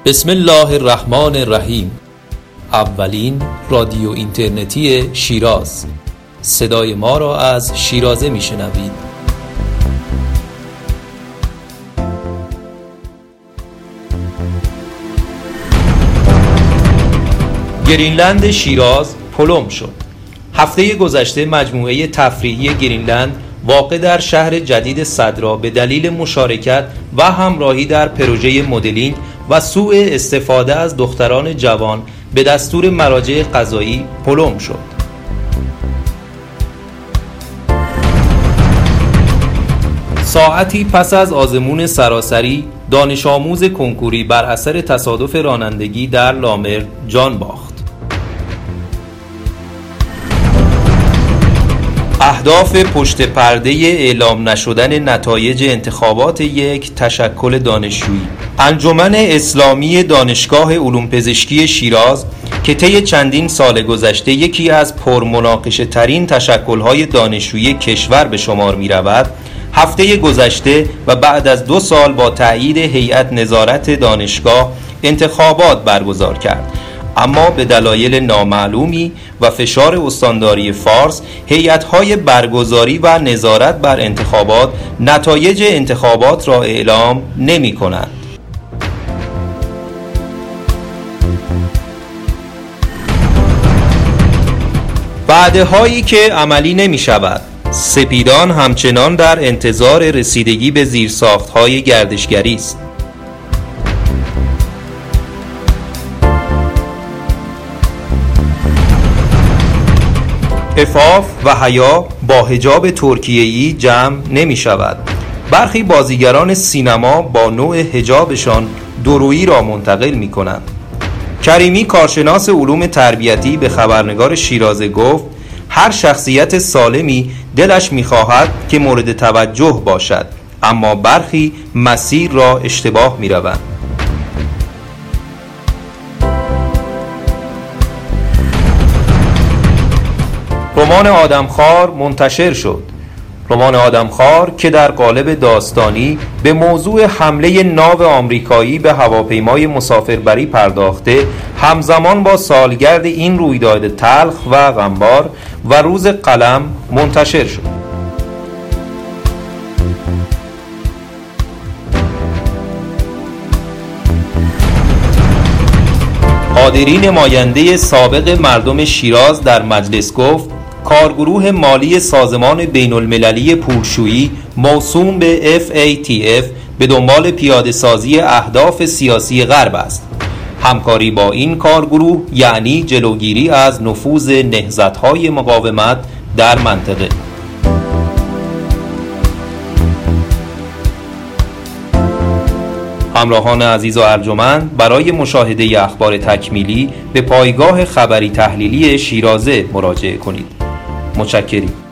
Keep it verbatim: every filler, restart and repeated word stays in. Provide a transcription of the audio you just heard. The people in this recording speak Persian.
بسم الله الرحمن الرحیم. اولین رادیو اینترنتی شیراز. صدای ما را از شیرازه میشنوید. گرینلند شیراز پلم شد. هفته گذشته مجموعه تفریحی گرینلند واقع در شهر جدید صدرا به دلیل مشارکت و همراهی در پروژه مدلینگ و سوء استفاده از دختران جوان به دستور مراجع قضایی پلم شد. ساعتی پس از آزمون سراسری، دانش آموز کنکوری بر اثر تصادف رانندگی در لامر جان باخت. اهداف پشت پرده اعلام نشدن نتایج انتخابات یک تشکل دانشجویی. انجمن اسلامی دانشگاه علوم پزشکی شیراز که طی چندین سال گذشته یکی از پرمناقشه ترین تشکل‌های دانشجویی کشور به شمار می‌رود، هفته گذشته و بعد از دو سال با تأیید هیئت نظارت دانشگاه انتخابات برگزار کرد، اما به دلایل نامعلومی و فشار استانداری فارس، هیئت‌های برگزاری و نظارت بر انتخابات نتایج انتخابات را اعلام نمی‌کنند. وعده‌هایی که عملی نمی‌شود. سپیدان همچنان در انتظار رسیدگی به زیرساخت‌های گردشگری است. عفاف و حیا با حجاب ترکیه‌ای جمع نمی شود. برخی بازیگران سینما با نوع حجابشان دورویی را منتقل می کنند. کریمی کارشناس علوم تربیتی به خبرنگار شیرازه گفت هر شخصیت سالمی دلش می خواهد که مورد توجه باشد، اما برخی مسیر را اشتباه می روند. رمان آدمخوار منتشر شد. رمان آدمخوار که در قالب داستانی به موضوع حمله ناو آمریکایی به هواپیمای مسافربری پرداخته، همزمان با سالگرد این رویداد تلخ و غمبار و روز قلم منتشر شد. قادری نماینده سابق مردم شیراز در مجلس گفت کارگروه مالی سازمان بین المللی پولشویی موسوم به اف ای تی اف به دنبال پیاده سازی اهداف سیاسی غرب است. همکاری با این کارگروه یعنی جلوگیری از نفوذ نهضت‌های مقاومت در منطقه. همراهان عزیز و ارجمند، برای مشاهده اخبار تکمیلی به پایگاه خبری تحلیلی شیرازه مراجعه کنید. متشکریم.